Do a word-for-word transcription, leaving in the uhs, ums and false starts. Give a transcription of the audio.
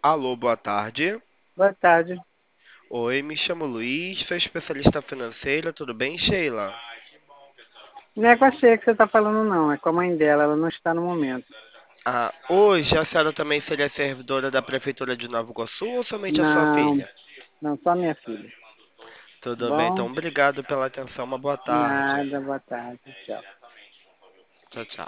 Alô, boa tarde. Boa tarde. Oi, me chamo Luiz, sou especialista financeira, tudo bem, Sheila? Não é com a Sheila que você está falando, não. É com a mãe dela. Ela não está no momento. Ah, hoje a senhora também seria servidora da Prefeitura de Nova Iguaçu ou somente a sua Não, filha? não, só minha filha. Tá Tudo bem, então bom? obrigado pela atenção, uma boa tarde. Nada, boa tarde. Tchau. Tchau, tchau.